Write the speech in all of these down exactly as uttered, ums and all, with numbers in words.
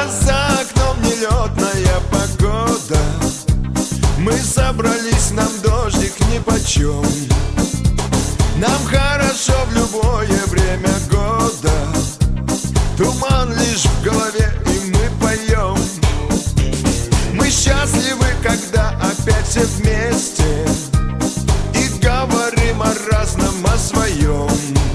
А за окном нелетная погода, мы собрались, нам дождик нипочем. Нам хорошо в любое время года, туман лишь в голове, и мы поем. Мы счастливы, когда опять все вместе и говорим о разном, о своем.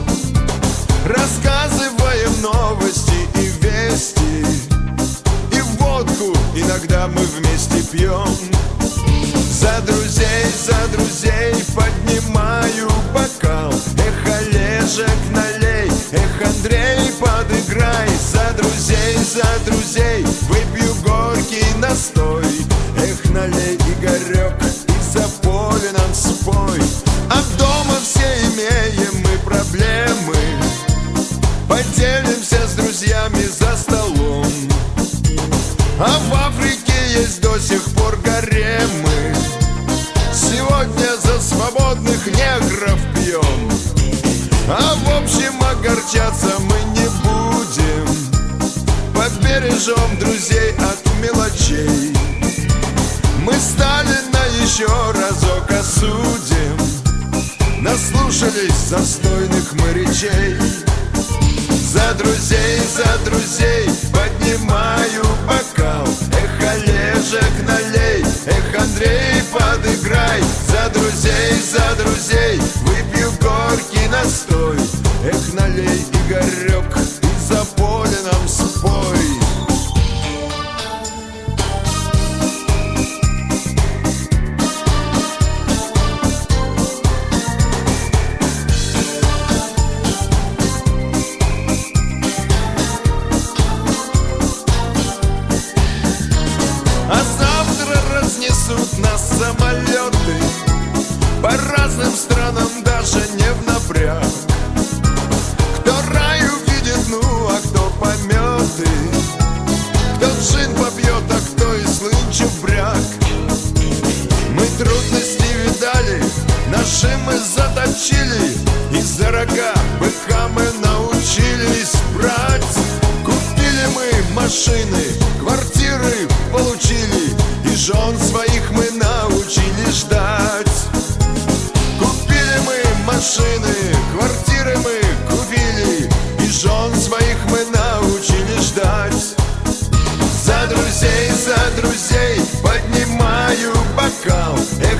Рассказываем новости и вести, и водку иногда мы вместе пьем. За друзей, за друзей поднимаю бокал. Эх, Олежек, налей, эх, Андрей, подыграй. За друзей, за друзей выпью горький настой. Эх, налей, Игорек, и за поле нам спой. А дома все имеем мы проблемы, поделимся с друзьями за столом. А в Африке есть до сих пор гаремы. Сегодня за свободных негров пьем. А в общем огорчаться мы не будем, побережем друзей от мелочей. Мы Сталина еще разок осудим, наслушались застойных мы речей. За друзей, за друзей поднимаю бокал. Эх, Олежек, налей, эх, Андрей, подыграй. За друзей, за друзей выпью горький настой. Эх, налей, Игорек, и за поле нам спой. Разнесут нас самолеты по разным странам, даже не в напряг. Кто рай увидит, ну, а кто пометы, кто джин попьет, а кто и слынчу бряк. Мы трудности видали, наши мы заточили, и за рога быка мы научились брать. Купили мы машины, квартиры получили, и жен своих мы научили ждать. Купили мы машины, квартиры мы купили, и жен своих мы научили ждать. За друзей, за друзей поднимаю бокал.